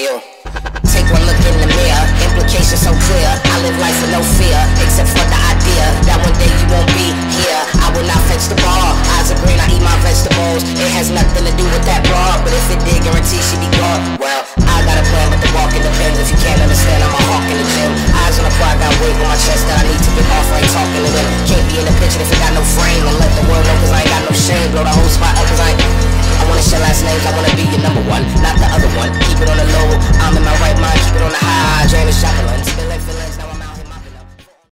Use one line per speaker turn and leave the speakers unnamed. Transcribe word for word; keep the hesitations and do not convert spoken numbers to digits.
you? Take one look in the mirror, implications so clear. I live life with no fear, except for the idea that one day you won't be here. I will not fetch the ball, eyes are green, I eat my vegetables. It has nothing to do with that broad, but if it did, guarantee she be gone. Well, I got a plan, but the walk in depends. If you can't understand, I'm a hawk in the gym. Eyes on the fire, got weight on my chest that I need to get off, I ain't talking to them. Can't be in the picture if it got no frame.